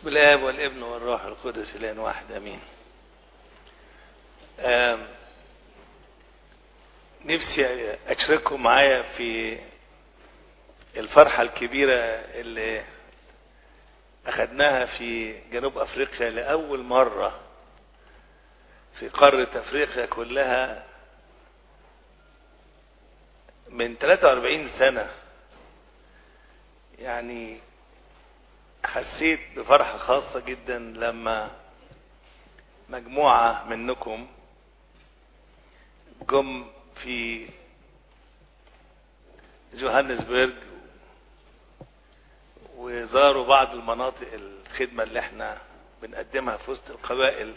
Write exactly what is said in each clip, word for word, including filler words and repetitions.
باسم الآب والابن والروح القدس الآن واحد امين. نفسي اشارككم معايا في الفرحة الكبيرة اللي اخدناها في جنوب افريقيا لأول مرة في قارة افريقيا كلها من ثلاثة وأربعين سنة. يعني حسيت بفرحة خاصة جدا لما مجموعة منكم جم في جوهانسبرج وزاروا بعض المناطق الخدمة اللي احنا بنقدمها في وسط القبائل،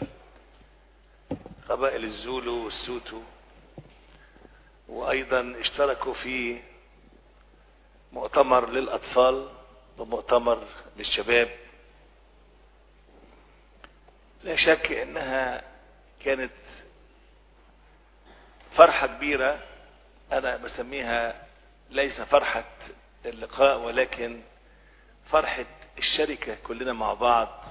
قبائل الزولو والسوتو، وايضا اشتركوا في مؤتمر للاطفال ومؤتمر للشباب. لا شك انها كانت فرحة كبيرة، انا بسميها ليس فرحة اللقاء ولكن فرحة الشركة كلنا مع بعض،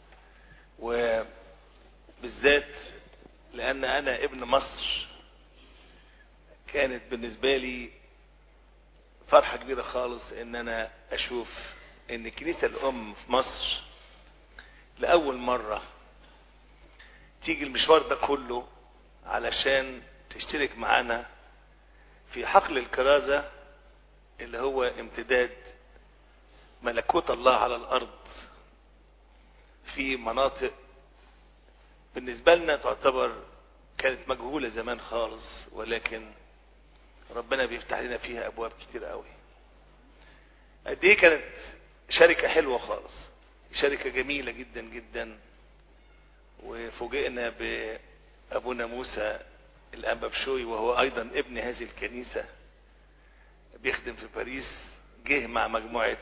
وبالذات لان انا ابن مصر كانت بالنسبة لي فرحة كبيرة خالص ان انا اشوف ان الكنيسة الام في مصر لأول مرة تيجي المشوار ده كله علشان تشترك معانا في حقل الكرازة اللي هو امتداد ملكوت الله على الارض في مناطق بالنسبة لنا تعتبر كانت مجهولة زمان خالص، ولكن ربنا بيفتح لنا فيها ابواب كتير قوي. قد ايه كانت شركة حلوة خالص، شركة جميلة جدا جدا. وفوجئنا بابونا موسى الانبا بشوي وهو ايضا ابن هذه الكنيسة بيخدم في باريس، جه مع مجموعة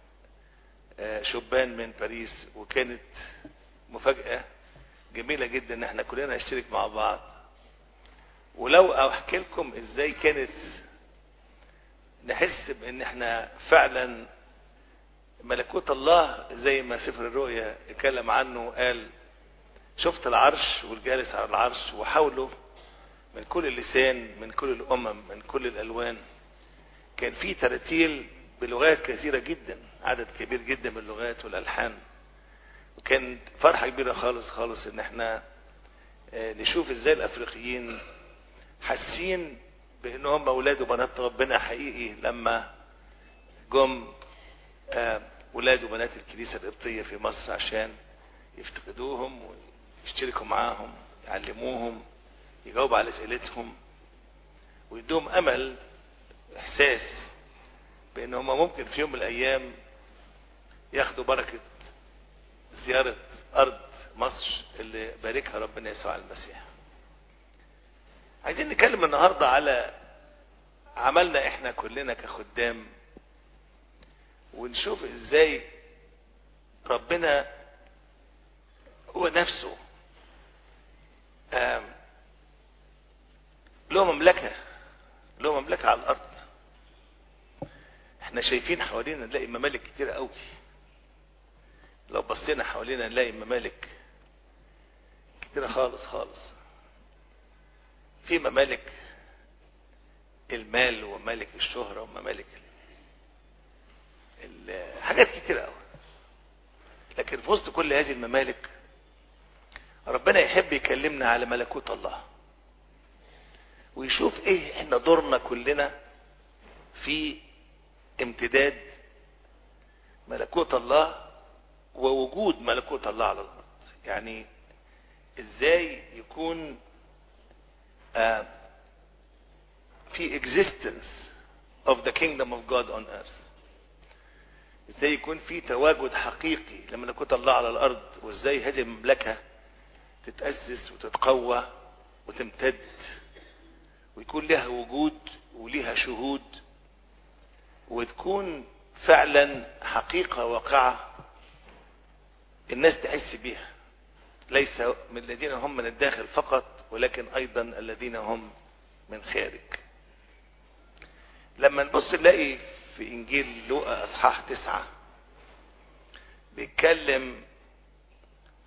شبان من باريس، وكانت مفاجأة جميلة جدا ان احنا كلنا نشترك مع بعض. ولو احكي لكم ازاي كانت نحس بان احنا فعلا ملكوت الله زي ما سفر الرؤيا اتكلم عنه، قال شفت العرش والجالس على العرش وحوله من كل لسان من كل الامم من كل الالوان. كان في تراتيل بلغات كثيرة جدا، عدد كبير جدا من اللغات والالحان، وكان فرحة كبيرة خالص خالص ان احنا نشوف ازاي الافريقيين حاسين بانهم اولاد وبنات ربنا حقيقي لما جم ولاد وبنات الكنيسة القبطية في مصر عشان يفتقدوهم ويشتركوا معاهم، يعلموهم، يجاوبوا على اسئلتهم، ويدوهم امل احساس بان هم ممكن في يوم من الايام ياخدوا بركة زيارة ارض مصر اللي باركها ربنا يسوع المسيح. عايزين نتكلم النهاردة على عملنا احنا كلنا كخدام، ونشوف ازاي ربنا هو نفسه له مملكة له مملكة على الارض. احنا شايفين حوالينا نلاقي ممالك كتير قوي، لو بصينا حوالينا نلاقي ممالك كتير خالص خالص. في ممالك المال وممالك الشهرة وممالك حاجات كتير قوي، لكن في وسط كل هذه الممالك ربنا يحب يكلمنا على ملكوت الله، ويشوف ايه احنا دورنا كلنا في امتداد ملكوت الله ووجود ملكوت الله على الارض. يعني ازاي يكون آه في existence of the kingdom of God on earth، ازاي يكون في تواجد حقيقي لملكوت الله على الارض، وازاي هذه المملكة تتأسس وتتقوى وتمتد ويكون لها وجود ولها شهود، وتكون فعلا حقيقة واقعة الناس تحس بيها، ليس من الذين هم من الداخل فقط ولكن ايضا الذين هم من خارج. لما نبص نلاقي في انجيل لوقا اصحاح تسعة بيتكلم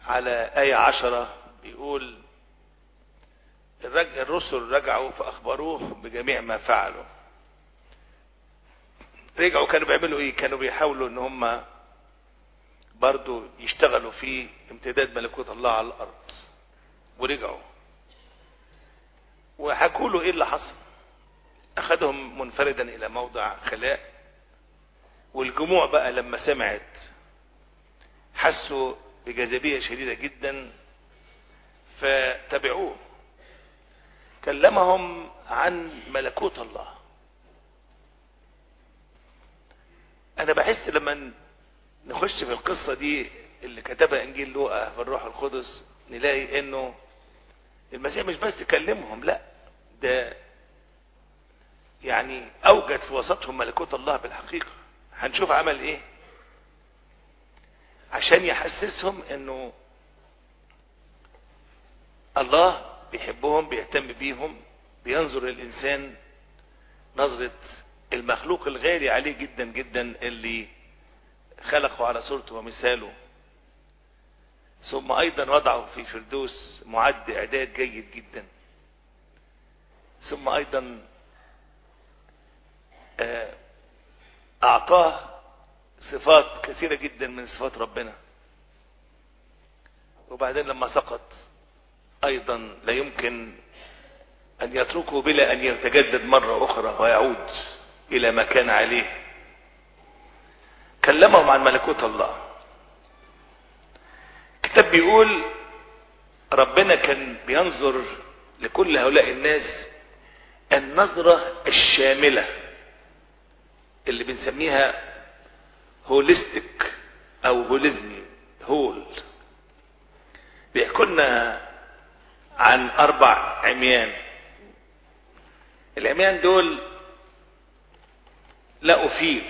على آية عشرة بيقول الرسل رجعوا فأخبروه بجميع ما فعلوا. رجعوا كانوا بيعملوا ايه؟ كانوا بيحاولوا ان هم برضو يشتغلوا في امتداد ملكوت الله على الارض. ورجعوا وحكوا له ايه اللي حصل. اخذهم منفردا الى موضع خلاء، والجموع بقى لما سمعت حسوا بجاذبية شديدة جدا فتبعوه. كلمهم عن ملكوت الله. انا بحس لما نخش في القصة دي اللي كتبها انجيل لوقا بالروح القدس نلاقي انه المسيح مش بس تكلمهم، لا ده يعني اوجد في وسطهم ملكوت الله بالحقيقة. هنشوف عمل ايه عشان يحسسهم انه الله بيحبهم، بيهتم بيهم، بينظر للإنسان نظرة المخلوق الغالي عليه جدا جدا اللي خلقه على صورته ومثاله، ثم أيضا وضعه في فردوس معد إعداد جيد جدا، ثم أيضا أعطاه صفات كثيرة جدا من صفات ربنا. وبعدين لما سقط ايضا لا يمكن ان يتركه بلا ان يتجدد مرة اخرى ويعود الى ما كان عليه. كلمهم عن ملكوت الله. الكتاب بيقول ربنا كان بينظر لكل هؤلاء الناس النظرة الشاملة اللي بنسميها هوليستيك او هوليزمي هول. بيحكوا لنا عن اربع عميان. العميان دول لقوا فيل،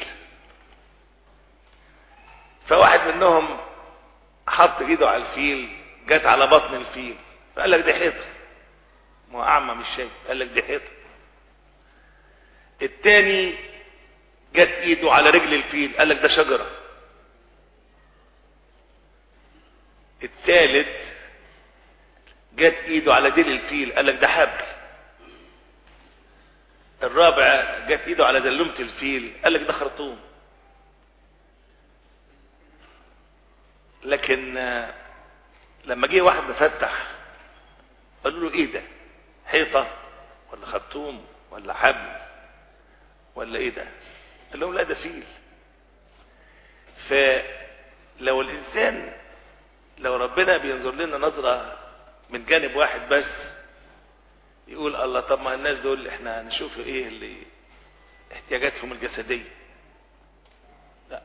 فواحد منهم حط ايده على الفيل، جت على بطن الفيل فقال لك دي حيطه، ما هو اعمى مش شايف، قال لك دي حيطه. التاني جت ايده على رجل الفيل قال لك ده شجره. التالت جت ايده على ديل الفيل قال لك ده حبل. الرابع جت ايده على زلمة الفيل قال لك ده خرطوم. لكن لما جه واحد مفتح قالوا له ايه ده؟ حيطة ولا خرطوم ولا حبل ولا ايه ده؟ قال لهم لا ده فيل. فلو الانسان لو ربنا بينظر لنا نظرة من جانب واحد بس يقول الله طب ما الناس دول احنا نشوف ايه اللي احتياجاتهم الجسدية. لا،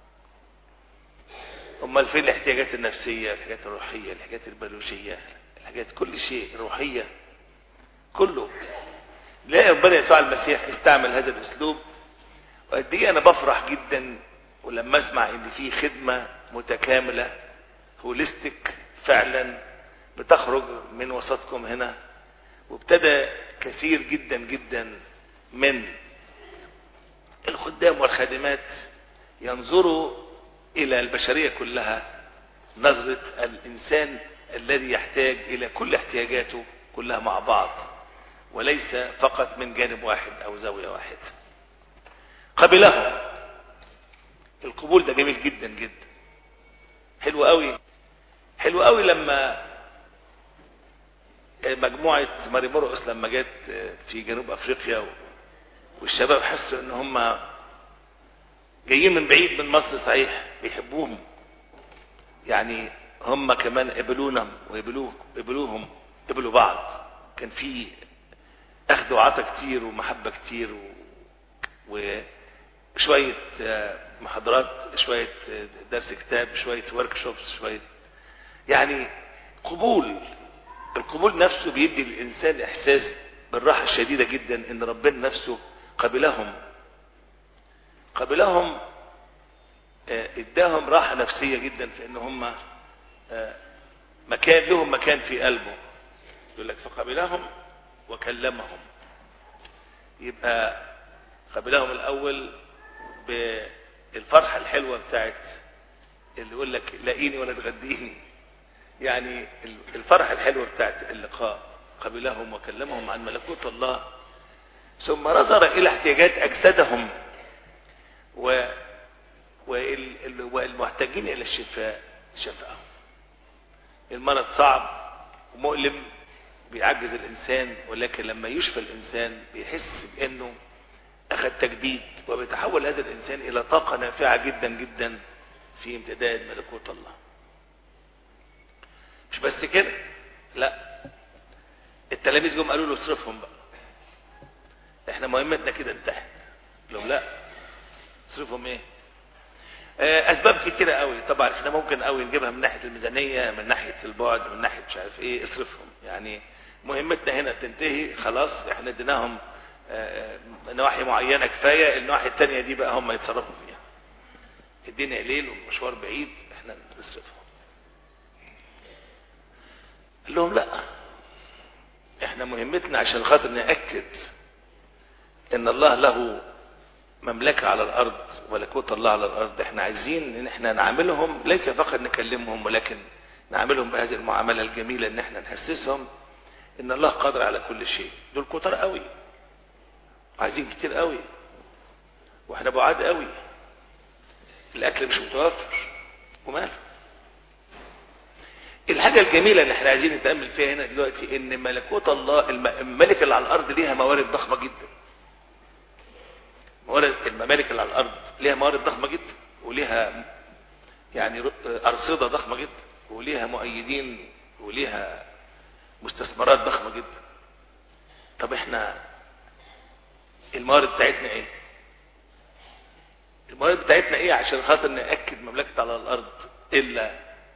امال فين الاحتياجات النفسية، الحاجات الروحية، الحاجات البيولوجية، الحاجات كل شيء روحية كله. لا، ربنا يسوع المسيح استعمل هذا الاسلوب. وقد ايه انا بفرح جدا ولما اسمع ان في خدمة متكاملة هوليستيك فعلا بتخرج من وسطكم هنا. وابتدى كثير جدا جدا من الخدام والخادمات ينظروا الى البشرية كلها نظرة الانسان الذي يحتاج الى كل احتياجاته كلها مع بعض، وليس فقط من جانب واحد او زاوية واحد. قبلهم. القبول ده جميل جدا جدا، حلو قوي حلو قوي. لما مجموعة ماري مرقس لما جت في جنوب افريقيا والشباب حسوا ان هم جايين من بعيد من مصر، صحيح بيحبوهم يعني هم كمان قبلونا وقبلوه قبلوهم قبلوا بعض. كان في اخذ وعطا كتير ومحبة كتير وشوية محاضرات، شوية درس كتاب، شوية ورك شوبس، شوية يعني قبول. القبول نفسه بيدي للإنسان إحساس بالراحة الشديدة جدا إن ربنا نفسه قبلهم قبلهم اداهم راحة نفسية جدا في إن هم مكان لهم مكان في قلبه. يقول لك فقبلهم وكلمهم. يبقى قبلهم الأول بالفرحة الحلوة بتاعت اللي يقول لك لاقيني ولا تغديني، يعني الفرحة الحلوة بتاعت اللقاء قبلهم وكلمهم عن ملكوت الله، ثم نظر إلى احتياجات أجسادهم و والمحتاجين إلى الشفاء شفاهم. المرض صعب ومؤلم بيعجز الإنسان، ولكن لما يشفى الإنسان بيحس بأنه أخذ تجديد، وبيتحول هذا الإنسان إلى طاقة نافعة جدا جدا في امتداد ملكوت الله. مش بس كده، لا، التلاميذ جم قالوا له اصرفهم بقى، احنا مهمتنا كده انتهت. لهم لا، اصرفهم ايه؟ اسباب كتيره قوي طبعا، احنا ممكن قوي نجيبها من ناحيه الميزانيه، من ناحيه البعد، من ناحيه مش عارف ايه. اصرفهم يعني مهمتنا هنا تنتهي خلاص، احنا اديناهم نواحي معينه كفايه، النواحي الثانيه دي بقى هم يتصرفوا فيها. الدنيا ليل والمشوار بعيد، احنا نصرفهم. قال لهم لا، احنا مهمتنا عشان خاطر نأكد ان الله له مملكة على الارض، ملكوت الله على الارض. احنا عايزين ان احنا نعاملهم، ليس فقط نكلمهم، ولكن نعاملهم بهذه المعاملة الجميلة، ان احنا نحسسهم ان الله قادر على كل شيء. دول كتار قوي، عايزين كتير قوي، واحنا بعاد قوي، الاكل مش متوفر وماله. الحاجة الجميلة اللي احنا عايزين نتأمل فيها هنا دلوقتي ان ملكوت الله، الممالك اللي على الارض ليها موارد ضخمة جدا. موارد الممالك اللي على الارض ليها موارد ضخمة جدا، وليها يعني ارصدة ضخمة جدا، وليها مؤيدين، وليها مستثمرات ضخمة جدا. طب احنا الموارد بتاعتنا ايه؟ الموارد بتاعتنا ايه عشان خاطر نأكد مملكة على الارض؟ الا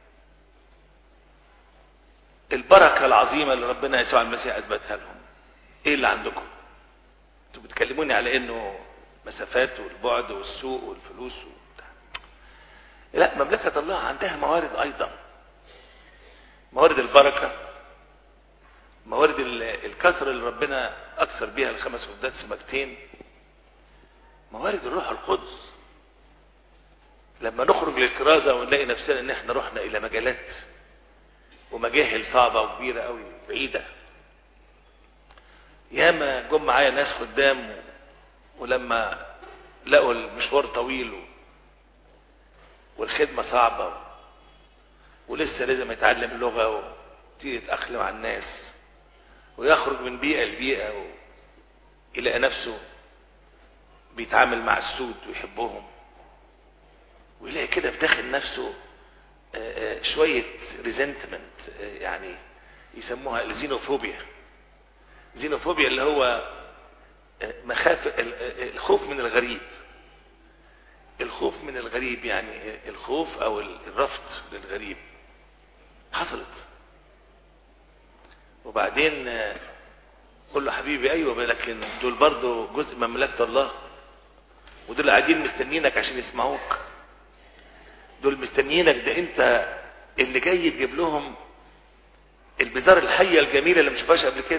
البركة العظيمة اللي ربنا يسوع المسيح اثبتها لهم. ايه اللي عندكم؟ انتوا بتكلموني على انه مسافات والبعد والسوق والفلوس وبتاع. لا، مملكة الله عندها موارد ايضا، موارد البركة، موارد الكثرة اللي ربنا اكثر بيها الخمس خبزات سمكتين، موارد الروح القدس. لما نخرج للكرازة ونلاقي نفسنا ان احنا رحنا الى مجالات ومجاهل صعبة وكبيرة قوي بعيدة. ياما جم معايا ناس خدام، ولما لقوا المشوار طويل والخدمة صعبة ولسه لازم يتعلم اللغة ويبتدي يتأقلم على الناس ويخرج من بيئة لبيئة ويلاقي نفسه بيتعامل مع السود ويحبهم، ويلاقي كده في داخل نفسه شوية ريزنتمنت، يعني يسموها الزينوفوبيا. زينوفوبيا اللي هو مخاف، الخوف من الغريب. الخوف من الغريب يعني الخوف او الرفض للغريب حصلت. وبعدين قل له حبيبي ايوه، لكن دول برضو جزء من مملكة الله، ودول قاعدين مستنينك عشان يسمعوك. دول مستنيينك، ده انت اللي جاي تجيب لهم البذار الحية الجميلة اللي مش شافهاش قبل كده.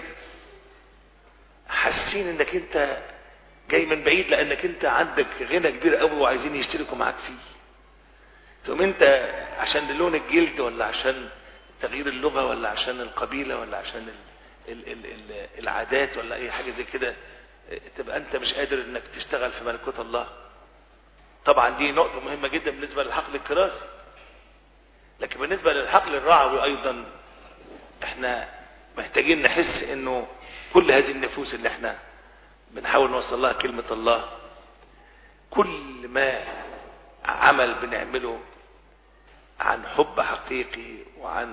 حاسين انك انت جاي من بعيد لانك انت عندك غنى كبير قوي وعايزين يشتركوا معاك فيه. ثم انت عشان لون الجلد، ولا عشان تغيير اللغة، ولا عشان القبيلة، ولا عشان ال ال ال العادات، ولا اي حاجة زي كده، تبقى انت مش قادر انك تشتغل في ملكوت الله. طبعا دي نقطة مهمة جدا بالنسبة للحقل الكرازي، لكن بالنسبة للحقل الرعوي ايضا احنا محتاجين نحس انه كل هذه النفوس اللي احنا بنحاول نوصل لها كلمة الله، كل ما عمل بنعمله عن حب حقيقي وعن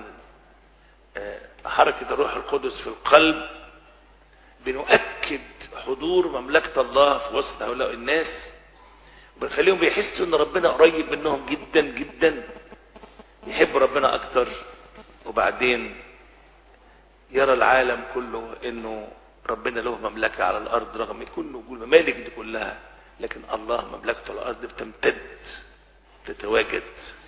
حركة الروح القدس في القلب، بنؤكد حضور مملكة الله في وسط هؤلاء الناس، وبنخليهم بيحسوا ان ربنا قريب منهم جدا جدا، يحب ربنا اكتر. وبعدين يرى العالم كله انه ربنا له مملكة على الارض، رغم كل وجود الممالك دي كلها، لكن الله مملكته على الارض بتمتد، تتواجد.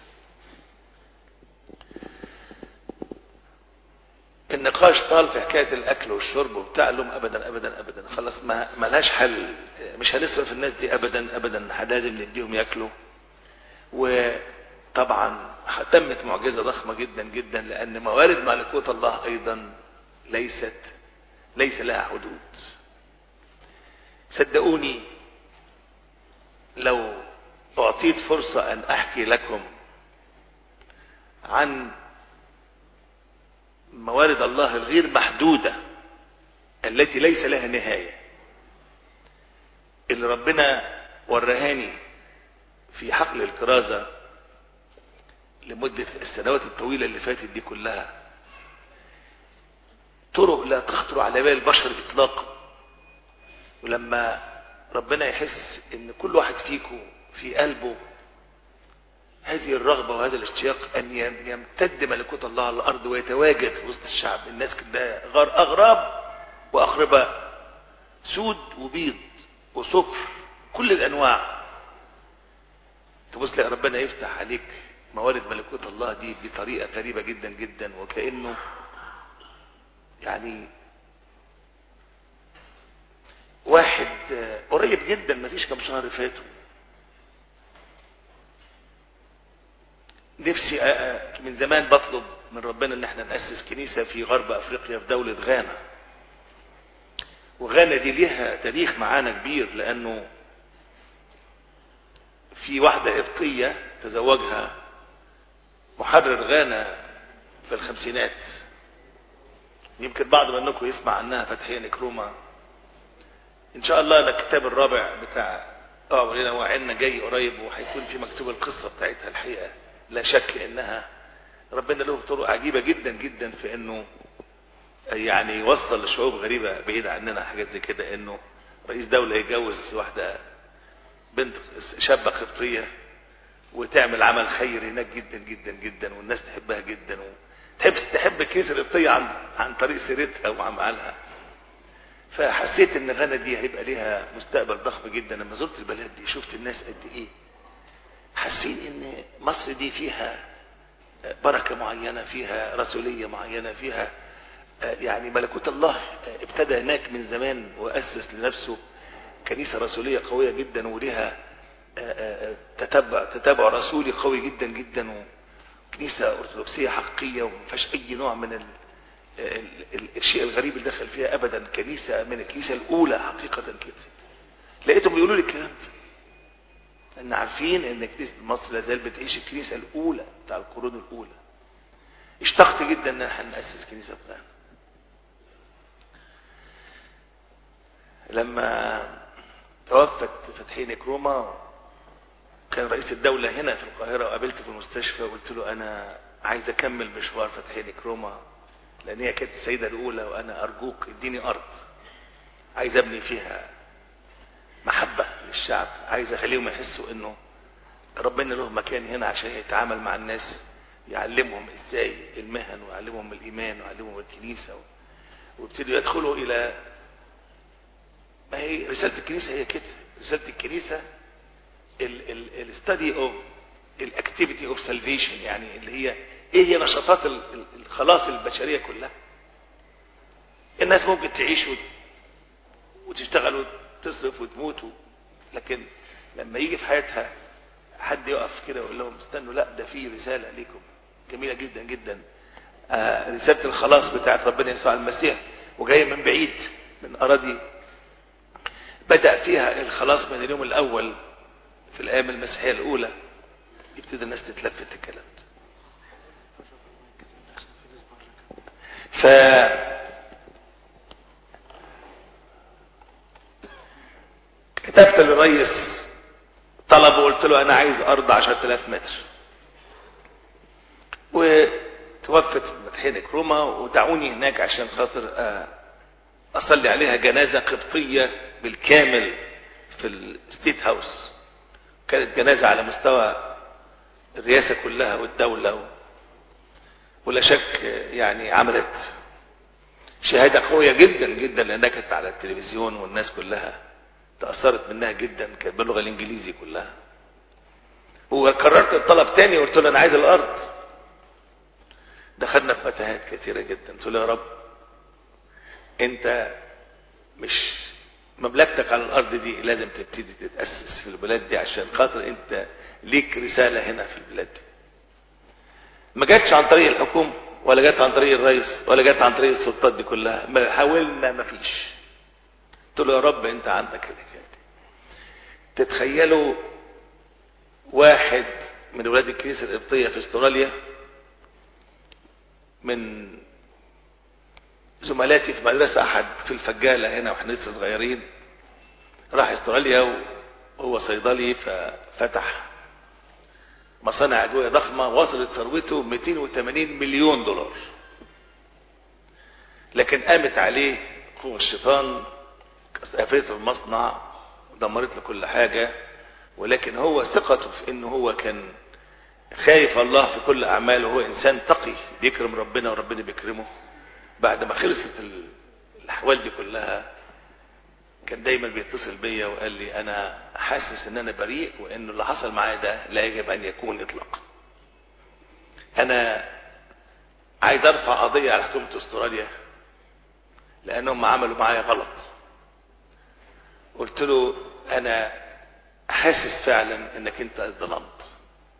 النقاش طال في حكاية الاكل والشرب وبتاع لهم ابدا ابدا ابدا، خلاص ما ملهاش حل، مش هنصرف الناس دي ابدا ابدا، لازم نديهم ياكلوا. طبعا تمت معجزة ضخمة جدا جدا، لأن موارد ملكوت الله أيضا ليست ليس لها حدود. صدقوني لو أعطيت فرصة أن أحكي لكم عن موارد الله الغير محدودة التي ليس لها نهاية، اللي ربنا ورهاني في حقل الكرازة لمدة السنوات الطويلة اللي فاتت دي كلها، طرق لا تخطر على بال البشر إطلاقا. ولما ربنا يحس ان كل واحد فيكم في قلبه هذه الرغبة وهذا الاشتياق ان يمتد ملكوت الله على الارض ويتواجد في وسط الشعب، الناس كده اغراب واقرباء، سود وبيض وصفر، كل الانواع، تبص تلاقي ربنا يفتح عليك موارد ملكوت الله دي بطريقة غريبة جدا جدا، وكأنه يعني واحد قريب جدا ما فيش كم شهر فاتوا نفسي من زمان بطلب من ربنا ان احنا نأسس كنيسة في غرب افريقيا في دولة غانا. وغانا دي ليها تاريخ معانا كبير، لانه في واحدة قبطية تزوجها محرر غانا في الخمسينات، يمكن بعض منكم يسمع عنها، فتحية نكرومة. ان شاء الله ده الكتاب الرابع بتاع اه ولينا وعنا جاي قريب، وهيكون في مكتوب القصة بتاعتها. الحقيقة لا شك انها ربنا له طرق عجيبة جدا جدا في انه يعني يوصل لشعوب غريبة بعيدة عننا حاجات زي كده، انه رئيس دولة يتجوز واحدة بنت شابة قبطية وتعمل عمل خير هناك جدا جدا جدا، والناس تحبها جدا وتحب تحب الكنيسة القبطية عن عن طريق سيرتها وعملها. فحسيت ان غانا دي هيبقى ليها مستقبل ضخم جدا. لما زرت البلد دي شفت الناس قد ايه، حسيت ان مصر دي فيها بركة معينة، فيها رسولية معينة، فيها يعني ملكوت الله ابتدى هناك من زمان وأسس لنفسه كنيسة رسولية قوية جدا، ولها تتبع تتابع رسولي قوي جدا جدا، وكنيسة أرثوذكسية حقيقية ومفيهاش أي نوع من ال الشيء الغريب اللي دخل فيها ابدا. كنيسه من الكنيسه الاولى حقيقه كده. لقيتهم بيقولوا لي الكلام ده، ان عارفين ان كنيسه مصر لا زال بتعيش الكنيسه الاولى بتاع القرون الاولى. اشتقت جدا ان احنا ناسس كنيسه في غانا. لما توفت فتحية نكرومة كان رئيس الدوله هنا في القاهره، وقابلته في المستشفى وقلت له انا عايز اكمل مشوار فتحية نكرومة، لان هي كانت السيدة الاولى، وانا ارجوك اديني ارض عايز ابني فيها محبة للشعب، عايز اخليهم يحسوا انه ربنا له مكان هنا عشان يتعامل مع الناس، يعلمهم ازاي المهن ويعلمهم الايمان ويعلمهم الكنيسة، وابتدوا يدخلوا الى ما هي رسالة الكنيسة. هي كده رسالة الكنيسة، الستادي اوف الاكتيفيتي اوف سالفيشن، يعني اللي هي ايه هي نشاطات الخلاص البشرية كلها. الناس ممكن تعيش وتشتغل وتصرف وتموت، لكن لما يجي في حياتها حد يقف كده ويقول لهم استنوا، لا ده في رسالة ليكم جميلة جدا جدا، آه رسالة الخلاص بتاعت ربنا يسوع المسيح، وجاية من بعيد من أراضي بدأ فيها الخلاص من اليوم الأول في الأيام المسيحية الأولى. يبتدي الناس تتلفت الكلام ده. ف كتبت للرئيس طلب وقلت له انا عايز ارض عشرة آلاف متر، وتوفت فتحية نكرومة ودعوني هناك عشان خاطر اصلي عليها جنازة قبطية بالكامل في الستيت هاوس. كانت جنازة على مستوى الرئاسة كلها والدولة، ولا شك يعني عملت شهادة قوية جدا جدا، لأنها كانت على التلفزيون والناس كلها تأثرت منها جدا، كانت باللغة الإنجليزي كلها. وقررت الطلب تاني وقلت له أنا عايز الأرض. دخلنا في متاهات كثيرة جدا. قلت له يا رب أنت مش مملكتك على الأرض دي لازم تبتدي تتأسس في البلاد دي، عشان خاطر أنت ليك رسالة هنا في البلاد دي. ما جاتش عن طريق الحكومة ولا جات عن طريق الرئيس ولا جات عن طريق السلطات دي كلها، ما حاولنا ما فيش. قلت له يا رب انت عندك الحكايه دي. تتخيلوا واحد من ولاد الكنيسه القبطيه في استراليا، من زملاتي في مدرسه احد في الفجاله هنا واحنا لسه صغيرين، راح استراليا وهو صيدلي ففتح مصانع ادويه ضخمه وصلت ثروته مئتين وثمانين مليون دولار، لكن قامت عليه قوة الشيطان قفلت المصنع ودمرت له كل حاجه. ولكن هو ثقته في انه هو كان خايف الله في كل اعماله، وهو انسان تقي بيكرم ربنا وربنا بيكرمه. بعد ما خلصت الاحوال دي كلها كان دايما بيتصل بيا وقال لي انا حاسس ان انا بريء، وانه اللي حصل معايا ده لا يجب ان يكون اطلاقا. انا عايز ارفع قضيه على حكومه استراليا لانهم عملوا معايا غلط. قلت له انا حاسس فعلا انك انت ظلمت.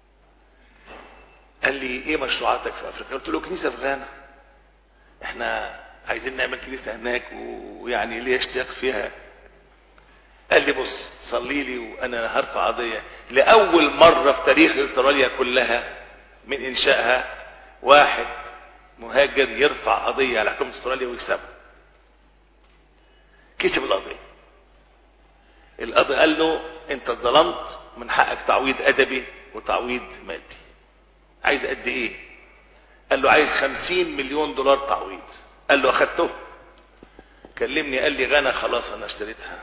قال لي ايه مشروعاتك في افريقيا؟ قلت له كنيسه في غانا، احنا عايزين نعمل كنيسه هناك ويعني ليه اشتياق فيها. قال لي بص صلي لي وانا هرفع قضيه. لاول مره في تاريخ استراليا كلها من انشائها واحد مهاجر يرفع قضيه على حكومه استراليا ويكسبها. كسب القضيه. القاضي قال له انت اتظلمت، من حقك تعويض ادبي وتعويض مادي. عايز قد ايه؟ قال له عايز خمسين مليون دولار تعويض. قال له اخدته؟ كلمني قال لي غانا خلاص انا اشتريتها.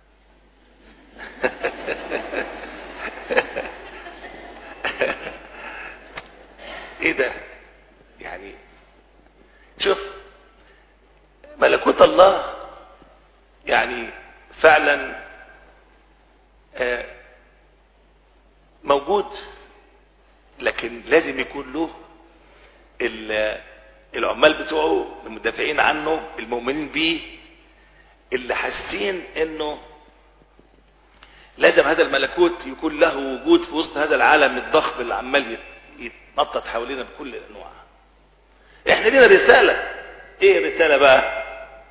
ايه ده يعني؟ شوف ملكوت الله يعني فعلا موجود، لكن لازم يكون له العمال بتوعه المدافعين عنه المؤمنين بيه اللي حاسين انه لازم هذا الملكوت يكون له وجود في وسط هذا العالم الضخم اللي عمال يتنطط حوالينا بكل الانواع. احنا لينا رساله. ايه الرساله بقى؟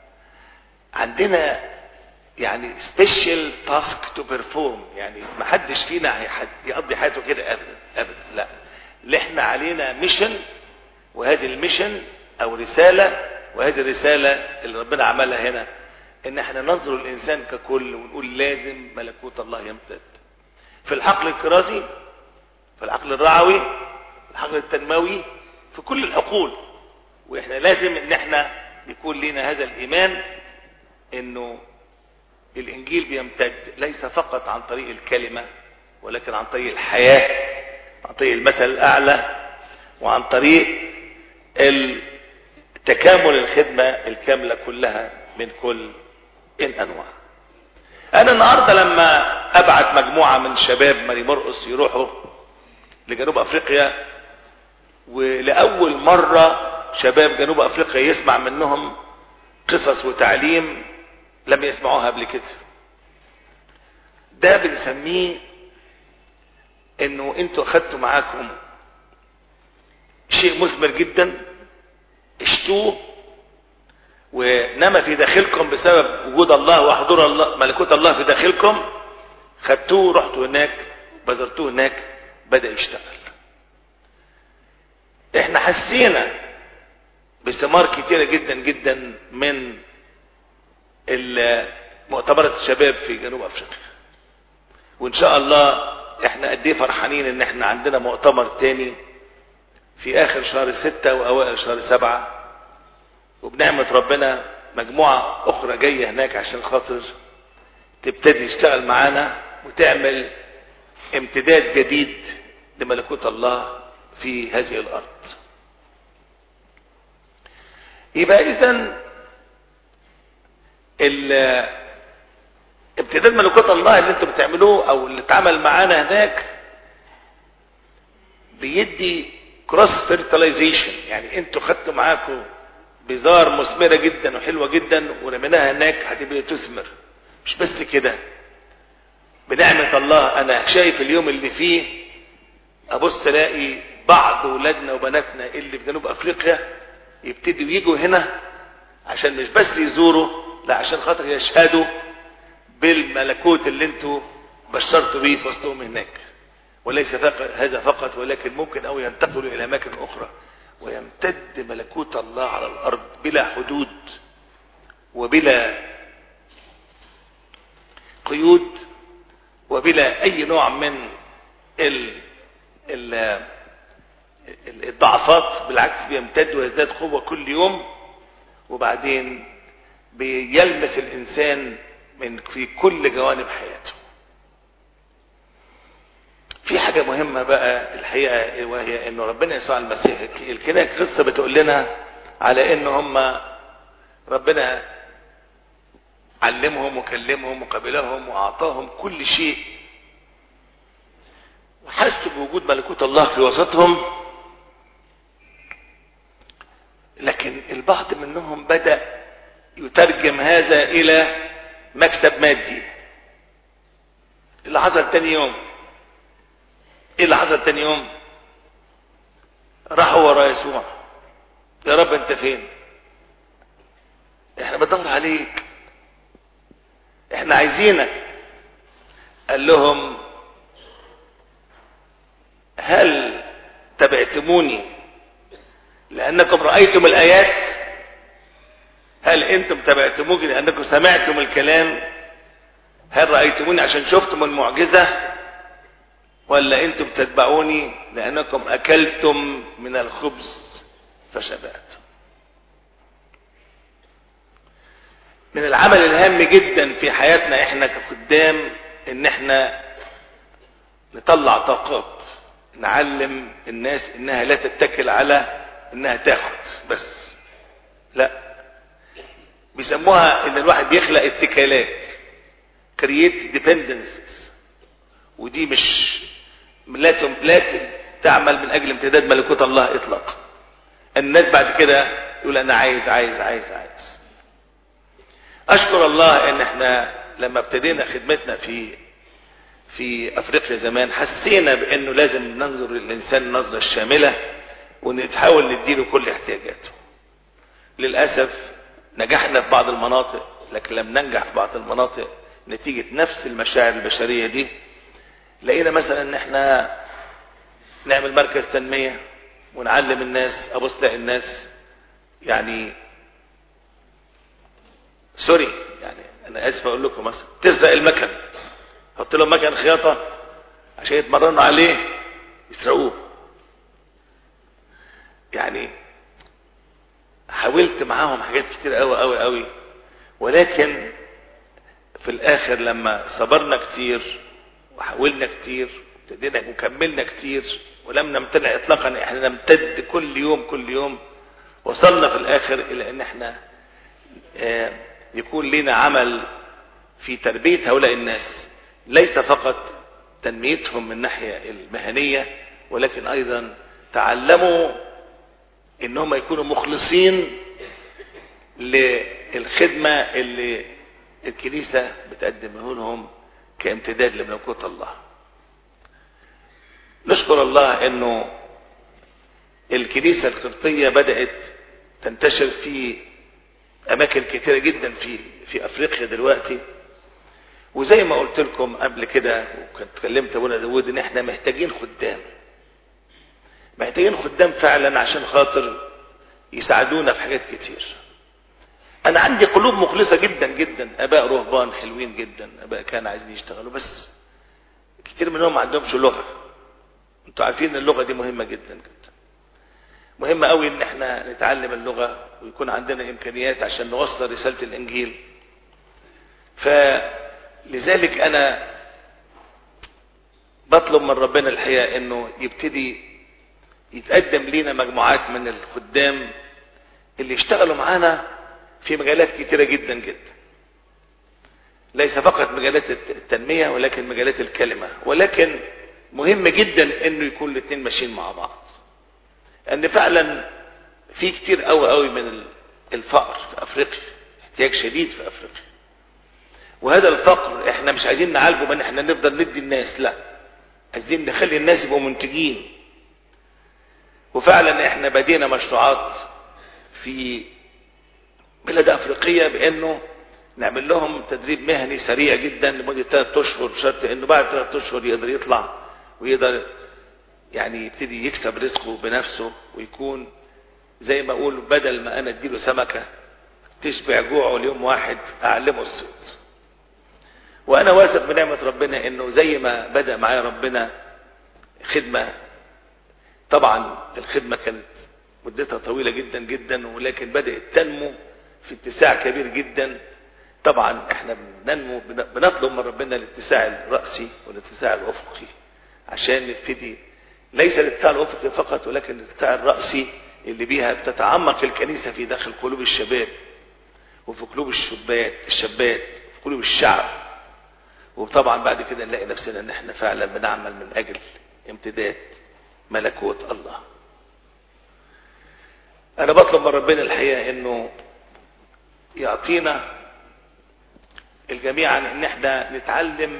عندنا يعني سبيشال تاسك تو بيرفورم، يعني ما حدش فينا يقضي حياته كده ابدا ابدا، لا، اللي احنا علينا ميشن، وهذه الميشن او رساله، وهذه الرساله اللي ربنا عملها هنا ان احنا ننظر الانسان ككل ونقول لازم ملكوت الله يمتد في الحقل الكرازي، في الحقل الرعوي، في الحقل التنموي، في كل الحقول. واحنا لازم ان احنا يكون لنا هذا الايمان انه الانجيل بيمتد ليس فقط عن طريق الكلمة، ولكن عن طريق الحياة، عن طريق المثل الاعلى، وعن طريق تكامل الخدمة الكاملة كلها من كل الانواع. انا النهارده لما ابعت مجموعة من شباب ماري مرقس يروحوا لجنوب افريقيا، ولاول مرة شباب جنوب افريقيا يسمع منهم قصص وتعليم لم يسمعوها قبل كده، ده بنسميه انه انتوا اخدتوا معاكم شيء مثمر جدا، اشتوه ونما في داخلكم بسبب وجود الله وحضور الله ملكوت الله في داخلكم، خدتوه رحتوا هناك بذرتوه هناك بدأ يشتغل. احنا حسينا بثمار كتيرة جدا جدا من مؤتمرات الشباب في جنوب افريقيا، وان شاء الله احنا قد ايه فرحانين ان احنا عندنا مؤتمر تاني في اخر شهر ستة واوائل شهر سبعة، وبنعمة ربنا مجموعة اخرى جاية هناك عشان خاطر تبتدي تشتغل معانا وتعمل امتداد جديد لملكوت الله في هذه الارض. يبقى اذن امتداد ملكوت الله اللي انتم بتعملوه او اللي اتعمل معانا هناك بيدي كروس فيرتلايزيشن، يعني انتوا خدتوا معاكم بذار مثمره جدا وحلوه جدا ورميناها هناك هتبقى تثمر. مش بس كده، بنعمه الله انا شايف اليوم اللي فيه ابص الاقي بعض ولادنا وبناتنا اللي في جنوب افريقيا يبتدوا يجوا هنا عشان مش بس يزوروا، لا عشان خاطر يشهدوا بالملكوت اللي انتوا بشرتوا بيه في وسطهم هناك. وليس هذا فقط، ولكن ممكن او ينتقلوا الى اماكن اخرى ويمتد ملكوت الله على الارض بلا حدود وبلا قيود وبلا اي نوع من ال ال الضعفات. بالعكس بيمتد ويزداد قوة كل يوم، وبعدين بيلمس الانسان من في كل جوانب حياته. في حاجة مهمة بقى الحقيقة، وهي انه ربنا يسوع المسيح الكنائس قصة بتقول لنا على ان هم ربنا علمهم وكلمهم وقبلهم واعطاهم كل شيء، وحسوا بوجود ملكوت الله في وسطهم، لكن البعض منهم بدأ يترجم هذا الى مكسب مادي. اللي حصل تاني يوم ايه اللي حصل تاني يوم؟ راحوا ورا يسوع، يا رب انت فين؟ احنا بدور عليك، احنا عايزينك. قال لهم هل تبعتموني لانكم رأيتم الايات؟ هل انتم تبعتموني لانكم سمعتم الكلام؟ هل رأيتموني عشان شفتم المعجزة؟ ولا انتم تتبعوني لانكم اكلتم من الخبز فشبعتم؟ من العمل الهام جدا في حياتنا احنا كخدام ان احنا نطلع طاقات، نعلم الناس انها لا تتكل على انها تاخد بس، لا، بيسموها ان الواحد بيخلق اتكالات، create dependencies، ودي مش لا لا تعمل من اجل امتداد ملكوت الله اطلاقا. الناس بعد كده يقول انا عايز عايز عايز عايز. اشكر الله ان احنا لما ابتدينا خدمتنا في في افريقيا زمان حسينا بانه لازم ننظر للانسان النظرة الشاملة ونحاول نديله كل احتياجاته. للاسف نجحنا في بعض المناطق، لكن لم ننجح في بعض المناطق نتيجة نفس المشاعر البشرية دي. لقينا مثلا ان احنا نعمل مركز تنمية ونعلم الناس، ابص تلاقي الناس يعني سوري يعني انا اسف اقول لكم مثلا تسرق المكن، حط لهم مكن خياطة عشان يتمرنوا عليه يسرقوه. يعني حاولت معاهم حاجات كتير قوي قوي قوي، ولكن في الاخر لما صبرنا كتير وحاولنا كتير ابتدينا وكملنا كتير ولم نمتنع اطلاقا، احنا نمتد كل يوم كل يوم، وصلنا في الاخر الى ان احنا اه يكون لنا عمل في تربية هؤلاء الناس، ليس فقط تنميتهم من الناحية المهنية، ولكن ايضا تعلموا انهم يكونوا مخلصين للخدمة اللي الكنيسة بتقدمه لهم كامتداد لملكوت الله. نشكر الله انه الكنيسة القبطية بدأت تنتشر في اماكن كثيرة جدا في في افريقيا دلوقتي، وزي ما قلت لكم قبل كده وكنت اتكلمت ابونا داود ان احنا محتاجين خدام، محتاجين خدام فعلا عشان خاطر يساعدونا في حاجات كتير. انا عندي قلوب مخلصة جدا جدا، اباء رهبان حلوين جدا، اباء كانوا عايزين يشتغلوا، بس كتير منهم ما عندهمش لغة. انتوا عارفين اللغة دي مهمة جدا جدا، مهمة قوي ان احنا نتعلم اللغة ويكون عندنا امكانيات عشان نوصل رسالة الانجيل. فلذلك انا بطلب من ربنا الحقيقة انه يبتدي يتقدم لينا مجموعات من الخدام اللي يشتغلوا معانا في مجالات كتيرة جدا جدا، ليس فقط مجالات التنمية ولكن مجالات الكلمة، ولكن مهم جدا انه يكون الاثنين ماشيين مع بعض، لان فعلا في كتير قوي قوي من الفقر في افريقيا، احتياج شديد في افريقيا، وهذا الفقر احنا مش عايزين نعالجه بان احنا نفضل ندي الناس، لا، عايزين نخلي الناس يبقوا منتجين. وفعلا احنا بدينا مشروعات في بلاد افريقية بانه نعمل لهم تدريب مهني سريع جدا لمدة ثلاث اشهر، بشرط انه بعد ثلاث اشهر يقدر يطلع ويقدر يعني يبتدي يكسب رزقه بنفسه، ويكون زي ما اقول بدل ما انا اديله سمكة تشبع جوعه ليوم واحد اعلمه الصيد. وانا واثق بنعمة ربنا انه زي ما بدأ معايا ربنا خدمة، طبعا الخدمة كانت مدتها طويلة جدا جدا، ولكن بدأت تنمو في اتساع كبير جدا. طبعا احنا بننمو بنطلب من ربنا الاتساع الرأسي والاتساع الافقي عشان نبتدي، ليس الاتساع الافقي فقط ولكن الاتساع الرأسي اللي بيها بتتعمق الكنيسة في داخل قلوب الشباب وفي قلوب الشابات الشابات وفي قلوب الشعب. وطبعا بعد كده نلاقي نفسنا ان احنا فعلا بنعمل من اجل امتداد ملكوت الله. انا بطلب من ربنا الحقيقة انه يعطينا الجميع ان احنا نتعلم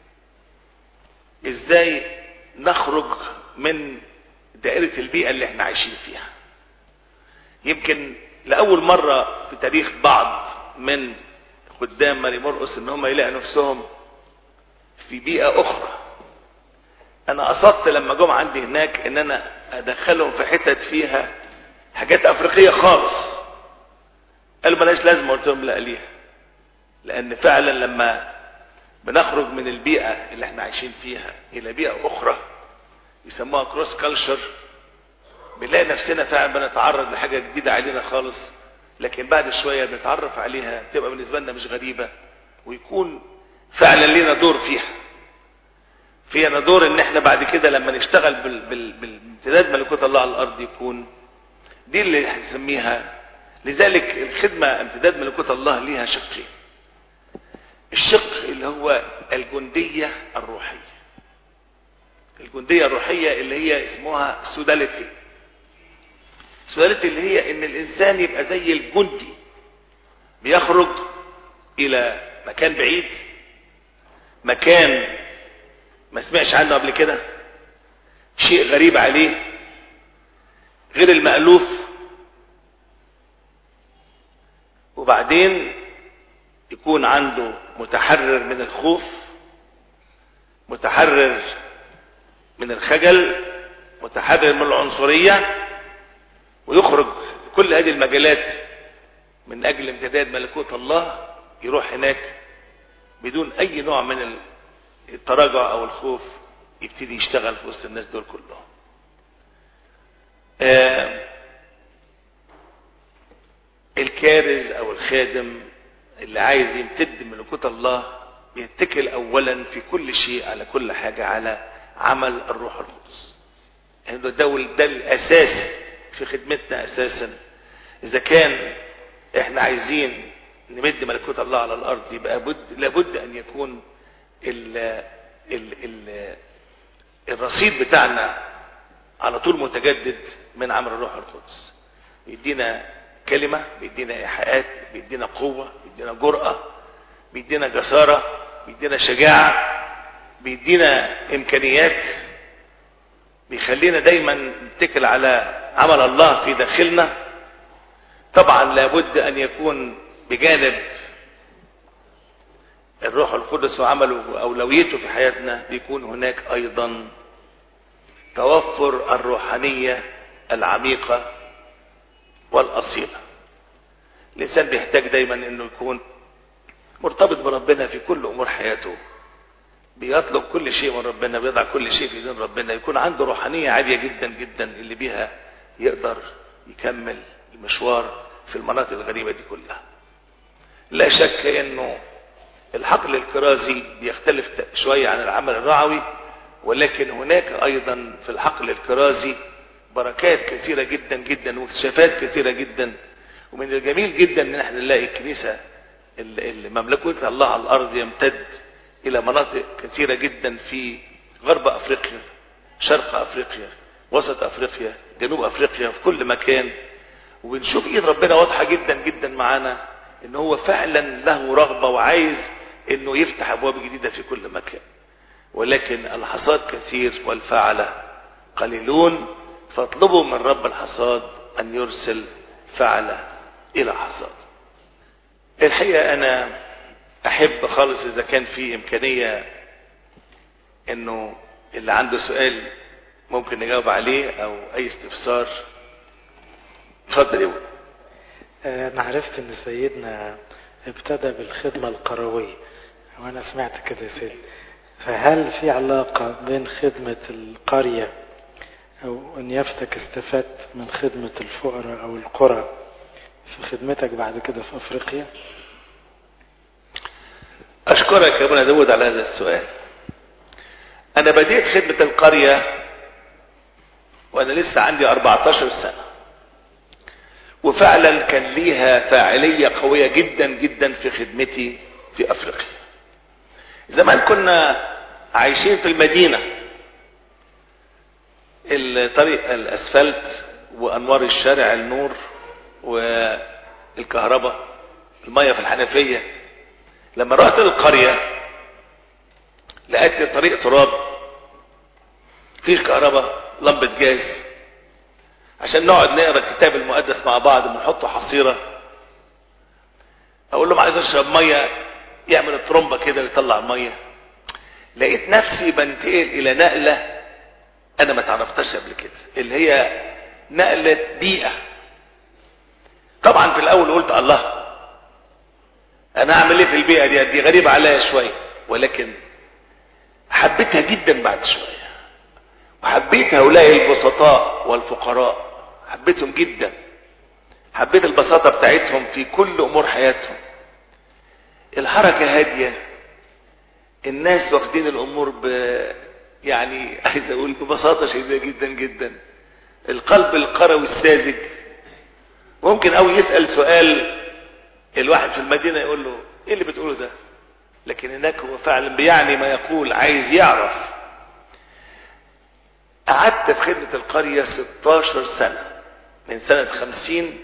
ازاي نخرج من دائرة البيئة اللي احنا عايشين فيها. يمكن لأول مرة في تاريخ بعض من خدام ماري مرقس ان هم يلاقوا نفسهم في بيئة اخرى. انا قصدت لما جم عندي هناك ان انا ادخلهم في حتت فيها حاجات افريقية خالص. قالوا ملاش لازمة، قلت لهم لا ليها، لان فعلا لما بنخرج من البيئة اللي احنا عايشين فيها الى بيئة اخرى يسموها كروس كالتشر، بنلاقي نفسنا فعلا بنتعرض لحاجة جديدة علينا خالص، لكن بعد شوية بنتعرف عليها تبقى بالنسبة لنا مش غريبة، ويكون فعلا لنا دور فيها. فينا دور ان احنا بعد كده لما نشتغل بال... بال... بالامتداد ملكوت الله على الارض يكون دي اللي هنسميها. لذلك الخدمة امتداد ملكوت الله ليها شقين. الشق اللي هو الجندية الروحية، الجندية الروحية اللي هي اسمها سوداليتي. سوداليتي اللي هي ان الانسان يبقى زي الجندي بيخرج الى مكان بعيد، مكان ما سمعش عنه قبل كده، شيء غريب عليه غير المألوف، وبعدين يكون عنده متحرر من الخوف، متحرر من الخجل، متحرر من العنصرية، ويخرج كل هذه المجالات من اجل امتداد ملكوت الله. يروح هناك بدون اي نوع من التراجع او الخوف، يبتدي يشتغل في وسط الناس دول كلهم. آه الكارز او الخادم اللي عايز يمتد ملكوت الله بيتكل اولا في كل شيء على كل حاجة على عمل الروح القدس. يعني ده, ده الاساس في خدمتنا اساسا. اذا كان احنا عايزين نمد ملكوت الله على الارض يبقى بد لابد ان يكون ال ال ال الرصيد بتاعنا على طول متجدد من عمل الروح القدس. بيدينا كلمة، بيدينا ايحاءات، بيدينا قوة، بيدينا جرأة، بيدينا جسارة، بيدينا شجاعة، بيدينا امكانيات، بيخلينا دايما نتكل على عمل الله في داخلنا. طبعا لابد ان يكون بجانب الروح القدس وعمله واولويته في حياتنا بيكون هناك ايضا توفر الروحانية العميقة والاصيلة. الانسان بيحتاج دايما انه يكون مرتبط بربنا في كل امور حياته، بيطلب كل شيء من ربنا، بيضع كل شيء في ايدين ربنا، يكون عنده روحانية عالية جدا جدا اللي بيها يقدر يكمل المشوار في المناطق الغريبة دي كلها. لا شك انه الحقل الكرازي بيختلف شوية عن العمل الرعوي، ولكن هناك ايضا في الحقل الكرازي بركات كثيرة جدا جدا واكتشافات كثيرة جدا. ومن الجميل جدا ان احنا نلاقي الكنيسة اللي مملكة الله على الارض يمتد الى مناطق كثيرة جدا في غرب افريقيا، شرق افريقيا، وسط افريقيا، جنوب افريقيا، في كل مكان. وبنشوف ايد ربنا واضحة جدا جدا معانا ان هو فعلا له رغبة وعايز انه يفتح ابواب جديدة في كل مكان. ولكن الحصاد كثير والفعلة قليلون، فاطلبوا من رب الحصاد ان يرسل فعل الى حصاد. الحقيقة انا احب خالص اذا كان في امكانية انه اللي عنده سؤال ممكن نجاوب عليه او اي استفسار. اتفضل يا ابو. انا عرفت ان سيدنا ابتدى بالخدمة القروية وانا سمعت كده يا سيدي، فهل في علاقة بين خدمة القرية او ان يفتك استفدت من خدمة الفقراء او القرى في خدمتك بعد كده في افريقيا؟ اشكرك يا ابونا داود على هذا السؤال. انا بديت خدمة القرية وانا لسه عندي أربعتاشر سنة، وفعلا كان ليها فاعلية قوية جدا جدا في خدمتي في افريقيا. زمان كنا عايشين في المدينة، الطريق الاسفلت وانوار الشارع النور والكهرباء، المية في الحنفية. لما رحت القرية لقيت الطريق تراب، فيش كهرباء، لمبة جاز. عشان نقعد نقرا الكتاب المقدس مع بعض بنحط حصيرة، اقول لهم عايز اشرب مية، يعمل الترمبة كده ويطلع المية. لقيت نفسي بنتقل الى نقلة انا ما تعرفتهاش قبل كده، اللي هي نقلة بيئة. طبعا في الاول قلت الله انا اعمل ايه في البيئة دي دي غريبة عليا شوية، ولكن حبيتها جدا بعد شوية، وحبيت هؤلاء البسطاء والفقراء، حبيتهم جدا. حبيت البساطة بتاعتهم في كل امور حياتهم، الحركة هادية، الناس واخدين الامور ب يعني عايز اقول ببساطة شديدة جدا جدا. القلب القروي الساذج ممكن قوي يسأل سؤال الواحد في المدينة يقول له ايه اللي بتقوله ده، لكن هناك هو فعلا بيعني ما يقول، عايز يعرف. قعدت في خدمة القرية ستاشر سنة، من سنة خمسين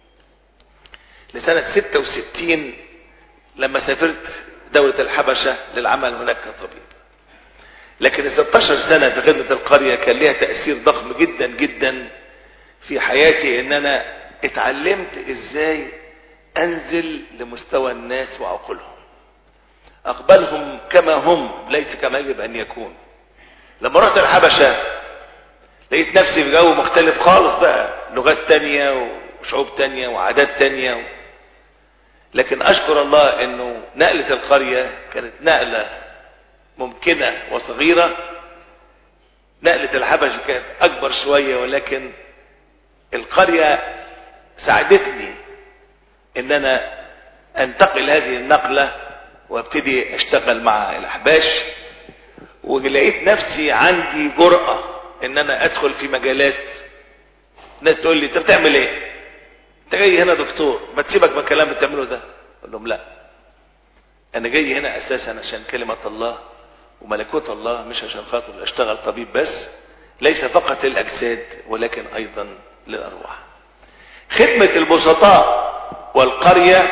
لسنة ستة وستين لما سافرت دولة الحبشة للعمل هناك كطبيب. لكن ستاشر سنة في خدمة القرية كان لها تأثير ضخم جدا جدا في حياتي، ان انا اتعلمت ازاي انزل لمستوى الناس وعقولهم، اقبلهم كما هم ليس كما يجب ان يكون. لما رحت الحبشة لقيت نفسي في جو مختلف خالص بقى، لغات تانية وشعوب تانية وعادات تانية. لكن اشكر الله انه نقلة القرية كانت نقلة ممكنة وصغيرة. نقلة الحبشة كانت اكبر شوية، ولكن القرية ساعدتني ان انا انتقل هذه النقلة وابتدي اشتغل مع الاحباش، ولقيت نفسي عندي جرأة ان انا ادخل في مجالات. ناس تقول لي انت بتعمل ايه؟ انت جاي هنا دكتور، ما تسيبك من الكلام اللي بتعمله ده. اقول لهم لا، انا جاي هنا اساسا عشان كلمة الله وملكوت الله، مش عشان خاطر اشتغل طبيب بس، ليس فقط للاجساد ولكن ايضا للارواح. خدمة البسطاء والقرية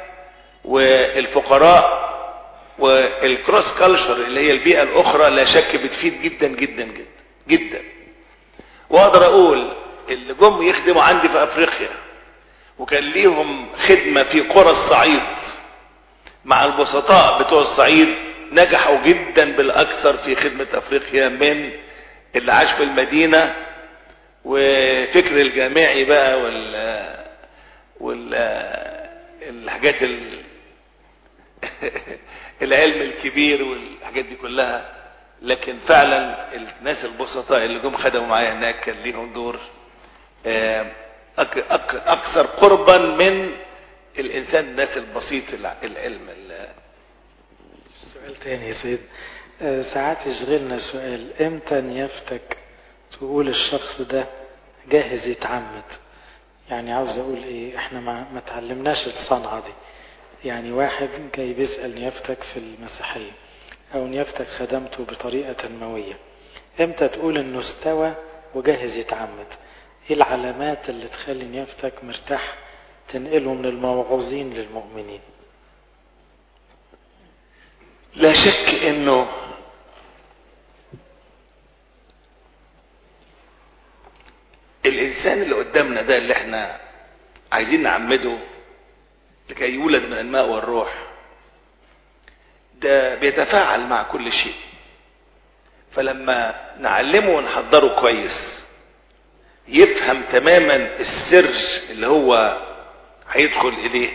والفقراء والكروس كالتشر اللي هي البيئة الاخرى لا شك بتفيد جدا جدا جدا جدا. واقدر اقول اللي جم يخدموا عندي في افريقيا وكان ليهم خدمة في قرى الصعيد مع البسطاء بتوع الصعيد نجحوا جدا بالاكثر في خدمة افريقيا من اللي عاش في المدينة وفكر الجامعي بقى وال وال الحاجات ال... العلم الكبير والحاجات دي كلها. لكن فعلا الناس البسطاء اللي جم خدموا معايا هناك كان ليهم دور أك... أك... اكثر قربا من الانسان الناس البسيط العلم. سؤال تاني يا سيد، ساعات يشغلنا سؤال امتى نيفتك تقول الشخص ده جاهز يتعمد؟ يعني عاوز اقول ايه، احنا ما, ما تعلمناش الصنعة دي. يعني واحد جاي بيسأل نيافتك في المسيحية او نيافتك خدمته بطريقة تنموية، امتى تقول انه استوى وجاهز يتعمد؟ ايه العلامات اللي تخلي نيافتك مرتاح تنقله من الموعوظين للمؤمنين؟ لا شك انه الانسان اللي قدامنا ده اللي احنا عايزين نعمده لكي يولد من الماء والروح، ده بيتفاعل مع كل شيء. فلما نعلمه ونحضره كويس يفهم تماما السر اللي هو هيدخل اليه.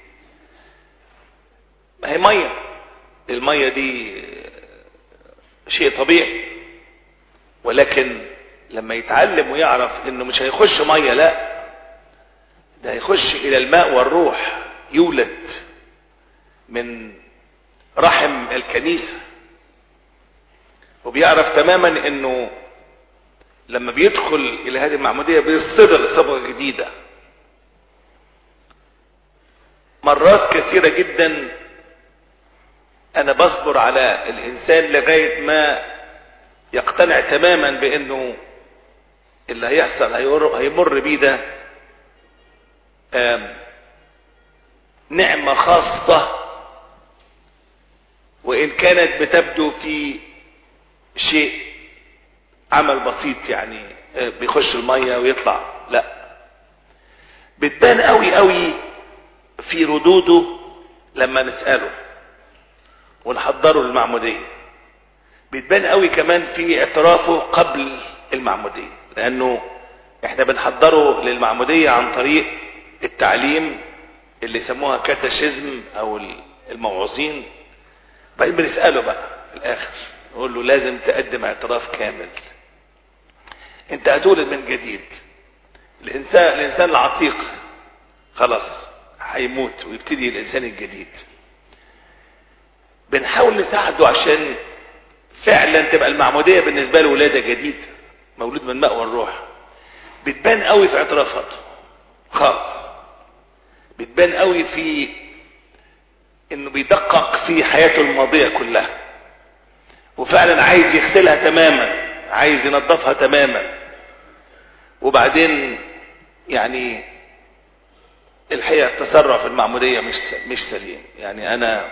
ما هي ميه، الميه دي شيء طبيعي، ولكن لما يتعلم ويعرف انه مش هيخش ميه، لا ده هيخش الى الماء والروح، يولد من رحم الكنيسة. وبيعرف تماما انه لما بيدخل الى هذه المعمودية بيصبغ صبغة جديدة. مرات كثيرة جدا انا بصبر على الانسان لغاية ما يقتنع تماما بانه اللي هيحصل هيمر بيه ده نعمة خاصة، وإن كانت بتبدو في شيء عمل بسيط، يعني بيخش المية ويطلع، لا، بتبان قوي قوي في ردوده لما نسأله ونحضره للمعمودية. بتبان قوي كمان في اعترافه قبل المعمودية، لأنه احنا بنحضره للمعمودية عن طريق التعليم اللي يسموها كاتاشيزم او الموعظين. بعدين بنسأله بقى في الاخر، نقول له لازم تقدم اعتراف كامل، انت هتولد من جديد. الانسان الانسان العتيق خلاص هيموت ويبتدي الانسان الجديد. بنحاول نساعده عشان فعلا تبقى المعمودية بالنسبة له ولادة جديدة، مولود من الماء والروح. بتبان قوي في اعترافاته خالص، بتبان قوي في انه بيدقق في حياته الماضية كلها، وفعلا عايز يغسلها تماما، عايز ينظفها تماما. وبعدين يعني الحقيقة التسرع في المعمودية مش مش سليم. يعني انا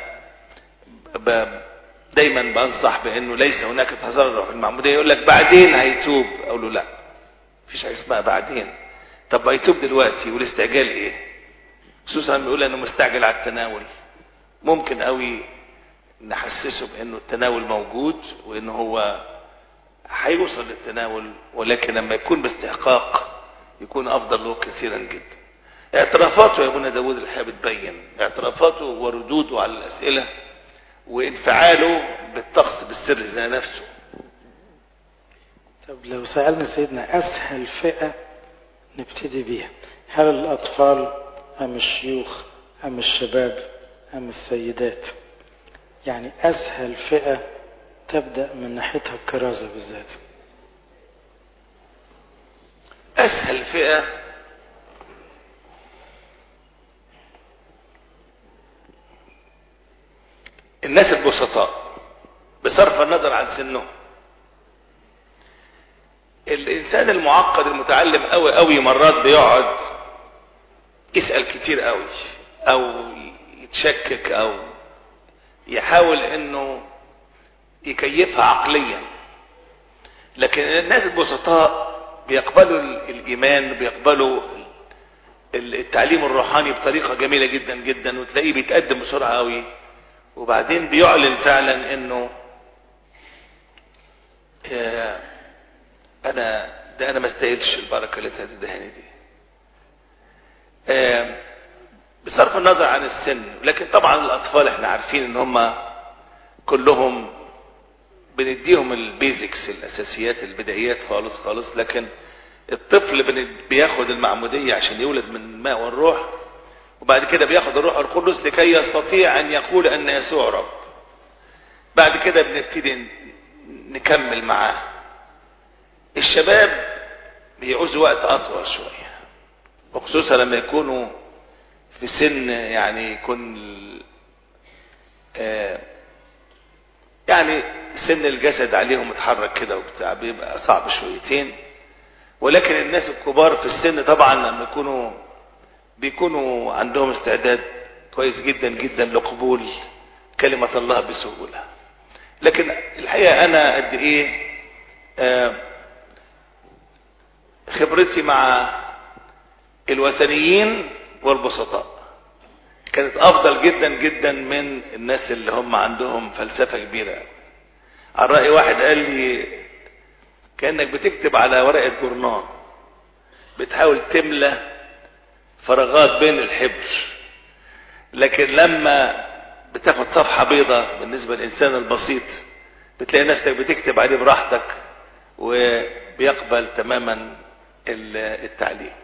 دايما بنصح بانه ليس هناك تسرع في المعمودية. يقول لك بعدين هيتوب، اقول له لا، مفيش حاجة اسمها بعدين. طب هيتوب دلوقتي، والاستعجال ايه؟ خصوصا بيقول انه مستعجل على التناول. ممكن قوي نحسسه بانه التناول موجود وانه هو هيوصل للتناول، ولكن لما يكون باستحقاق يكون افضل له كثيرا جدا. اعترافاته يا ابونا داود الحقيقة بتبين اعترافاته وردوده على الاسئلة وانفعاله بالطقس بالسر زي نفسه. طب لو سألنا سيدنا اسهل فئة نبتدي بيها، هل الاطفال ام الشيوخ ام الشباب ام السيدات؟ يعني اسهل فئة تبدأ من ناحيتها الكرازة بالذات. اسهل فئة الناس البسطاء بصرف النظر عن سنهم. الانسان المعقد المتعلم قوي قوي مرات بيقعد يسأل كتير قوي، او يتشكك، او يحاول انه يكيفها عقليا. لكن الناس البسطاء بيقبلوا الايمان، بيقبلوا التعليم الروحاني بطريقة جميلة جدا جدا، وتلاقيه بيتقدم بسرعة قوي. وبعدين بيعلن فعلا انه آه انا ده انا ما استاهلش البركة اللي تدهني دي. آه بصرف النظر عن السن. لكن طبعا الاطفال احنا عارفين ان هم كلهم بنديهم البيزكس، الاساسيات البدايات خالص خالص. لكن الطفل بياخد المعمودية عشان يولد من الماء والروح، وبعد كده بياخد الروح القدس لكي يستطيع ان يقول ان يسوع رب. بعد كده بنبتدي نكمل معاه. الشباب بيعوزوا وقت اطول شوية، وخصوصا لما يكونوا في سن يعني يكون آه يعني سن الجسد عليهم متحرك كده وبتاع، بيبقى صعب شويتين. ولكن الناس الكبار في السن طبعا لما يكونوا بيكونوا عندهم استعداد كويس جدا جدا لقبول كلمة الله بسهولة. لكن الحقيقة انا قد ايه آه خبرتي مع الوثنيين والبسطاء كانت افضل جدا جدا من الناس اللي هم عندهم فلسفة كبيرة. على رأي واحد قال لي كأنك بتكتب على ورقة جورنال، بتحاول تملى فراغات بين الحبر، لكن لما بتاخد صفحة بيضة بالنسبة للإنسان البسيط بتلاقي نفسك بتكتب عليه براحتك وبيقبل تماما التعليم.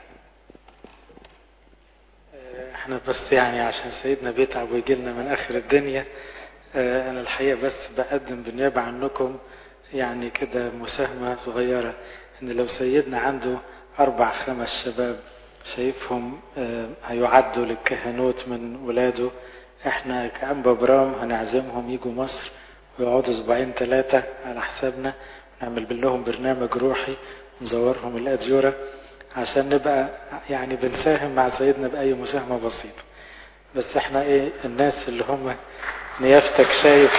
احنا بس يعني عشان سيدنا بيتعب ويجي لنا من اخر الدنيا، انا الحقيقة بس بقدم بالنيابة عنكم يعني كده مساهمة صغيرة، ان لو سيدنا عنده اربع خمس شباب شايفهم هيعدوا للكهنوت من ولاده، احنا كأنبا برام هنعزمهم يجوا مصر ويقعدوا اسبوعين ثلاثة على حسابنا، نعمل لهم برنامج روحي نزورهم الأديرة عشان نبقى يعني بنساهم مع سيدنا بأي مساهمة بسيطة. بس احنا ايه الناس اللي هم نيافتك شايف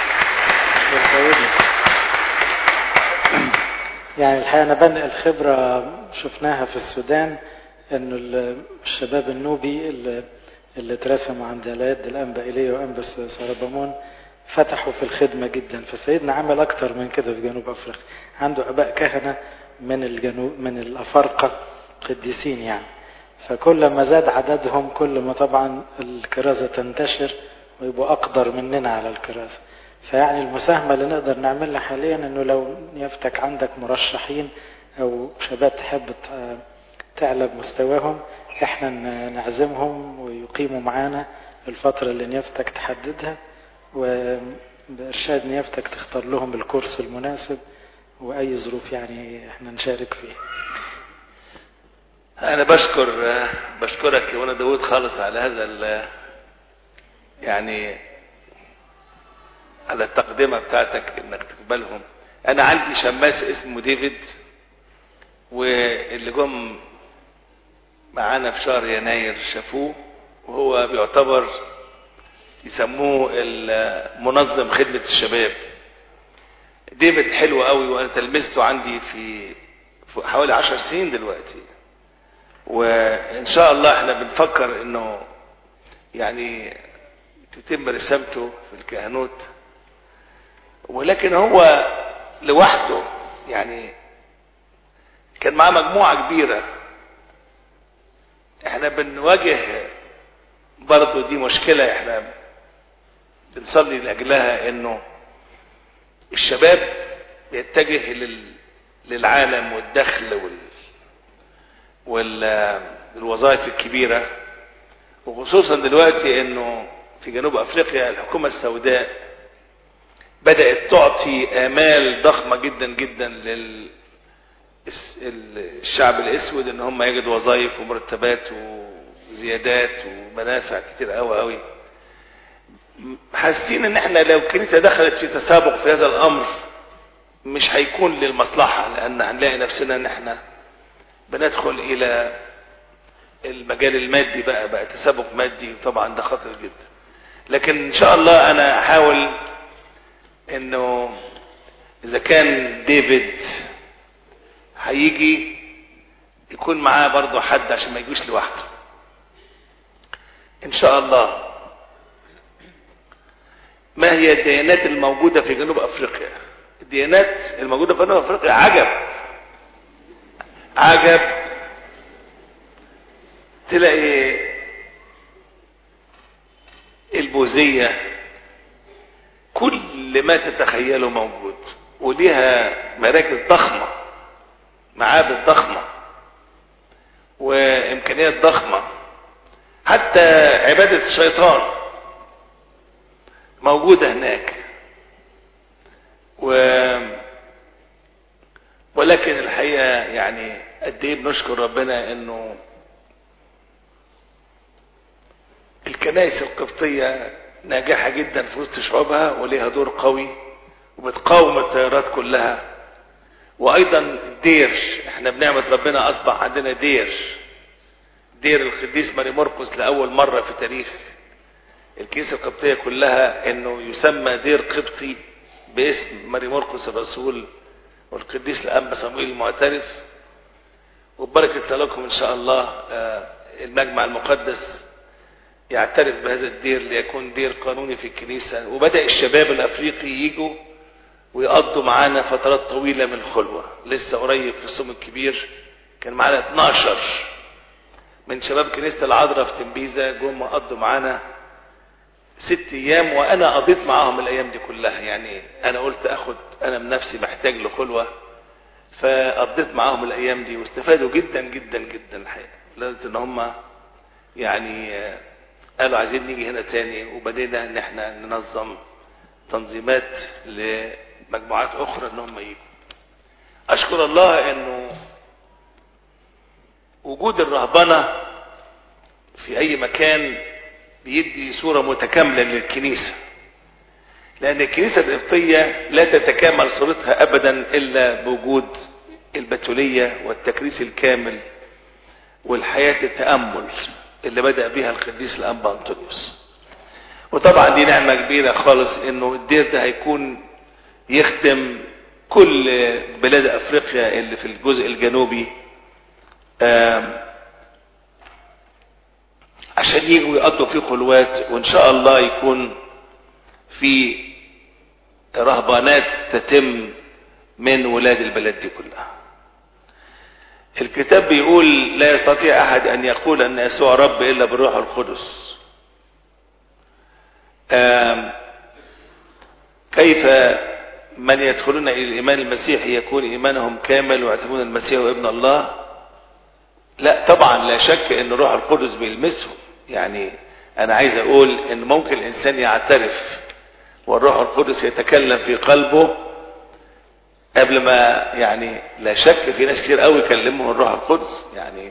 يعني الحقيقة أنا بنقل خبرة شفناها في السودان، انه الشباب النوبي اللي, اللي اترسموا عند اليد الأنبا إيليا وأنبس سربامون فتحوا في الخدمة جدا. فسيدنا عمل أكتر من كده في جنوب أفريقيا، عنده أباء كهنة من الجنوب من الأفارقة قديسين يعني، فكل ما زاد عددهم كل ما طبعا الكرازة تنتشر ويبقوا أقدر مننا على الكرازة. فيعني المساهمة اللي نقدر نعملها حاليا انه لو يفتك عندك مرشحين او شباب تحب تعلى بمستواهم احنا نعزمهم ويقيموا معانا الفترة اللي نيفتك تحددها، وبإرشاد نيفتك تختار لهم الكورس المناسب واي ظروف يعني احنا نشارك فيه. انا بشكر بشكرك يا وانا داود خالص على هذا يعني على التقدمة بتاعتك انك تقبلهم. انا عندي شماس اسمه ديفيد، واللي جم معانا في شهر يناير شافوه، وهو بيعتبر يسموه منظم خدمة الشباب. ديفيد حلو قوي، وانا تلمسته عندي في حوالي عشر سنين دلوقتي، وان شاء الله احنا بنفكر انه يعني تتم رسالته في الكهنوت، ولكن هو لوحده يعني كان معاه مجموعة كبيرة. احنا بنواجه برضو دي مشكلة احنا بنصلي لأجلها، انه الشباب يتجه للعالم والدخل والوظائف الكبيرة، وخصوصا دلوقتي انه في جنوب افريقيا الحكومة السوداء بدأت تعطي آمال ضخمة جدا جدا للشعب الاسود ان هم يجدوا وظائف ومرتبات وزيادات ومنافع كتير قوي قوي. حاسين ان احنا لو الكنيسة دخلت في تسابق في هذا الامر مش هيكون للمصلحة، لان هنلاقي نفسنا ان احنا بندخل الى المجال المادي، بقى بقى تسابق مادي، وطبعا ده خطر جدا. لكن ان شاء الله انا احاول انه اذا كان ديفيد هيجي يكون معاه برضه حد عشان ما يجيش لوحده ان شاء الله. ما هي الديانات الموجودة في جنوب افريقيا؟ الديانات الموجودة في جنوب افريقيا عجب عجب، تلاقي البوذية كل ما تتخيله موجود، وليها مراكز ضخمة، معابد ضخمة وامكانيات ضخمة. حتى عبادة الشيطان موجودة هناك، و ولكن الحقيقة يعني قد ايه بنشكر ربنا انه الكنائس القبطية ناجحة جدا في وسط شعوبها وليها دور قوي وبتقاوم التيارات كلها. وايضا الدير، احنا بنعمة ربنا اصبح عندنا دير دير القديس ماري مرقس لأول مرة في تاريخ الكنيسة القبطية كلها انه يسمى دير قبطي باسم ماري مرقس الرسول والقديس الأنبا صموئيل المعترف. وبركة صلاتكم إن شاء الله المجمع المقدس يعترف بهذا الدير ليكون دير قانوني في الكنيسة. وبدأ الشباب الأفريقي يجوا ويقضوا معانا فترات طويلة من الخلوة. لسه قريب في الصوم الكبير كان معانا اتناشر من شباب كنيسة العذراء في تنبيزة جم قضوا معانا ست ايام، وانا قضيت معاهم الايام دي كلها. يعني انا قلت اخد انا من نفسي محتاج لخلوة، فقضيت معاهم الايام دي واستفادوا جدا جدا جدا الحقيقة، لدرجة ان هم يعني قالوا عايزين نيجي هنا تاني. وبدينا ان احنا ننظم تنظيمات لمجموعات اخرى ان هم يجوا. اشكر الله انه وجود الرهبنة في اي مكان بيدي صورة متكاملة للكنيسة، لان الكنيسة القبطية لا تتكامل صورتها ابدا الا بوجود البتولية والتكريس الكامل والحياة التأمل اللي بدأ بها القديس الأنبا أنطونيوس. وطبعا دي نعمة كبيرة خالص انه الدير ده هيكون يخدم كل بلاد افريقيا اللي في الجزء الجنوبي، عشان يجوا يقضوا فيه خلوات، وان شاء الله يكون في رهبانات تتم من ولاد البلد دي كلها. الكتاب بيقول لا يستطيع احد ان يقول ان يسوع رب الا بالروح القدس. كيف من يدخلون الى الايمان المسيحي يكون ايمانهم كامل ويعتبرون المسيح ابن الله؟ لا طبعا، لا شك ان الروح القدس بيلمسهم. يعني انا عايز اقول ان ممكن الانسان يعترف والروح القدس يتكلم في قلبه قبل ما، يعني لا شك في ناس كتير قوي يكلمهم الروح القدس. يعني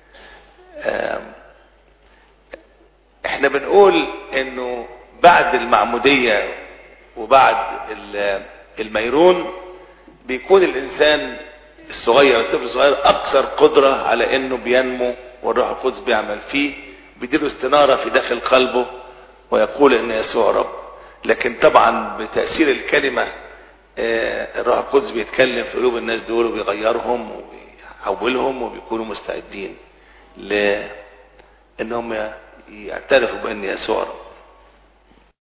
احنا بنقول انه بعد المعمودية وبعد الميرون بيكون الانسان الصغير الطفل الصغير اكثر قدرة على انه بينمو والروح القدس بيعمل فيه، بيديله استنارة في داخل قلبه ويقول ان يسوع رب. لكن طبعا بتأثير الكلمة الروح القدس بيتكلم في قلوب الناس دول وبيغيرهم وبيحولهم وبيكونوا مستعدين لانهم يعترفوا بان يسوع رب.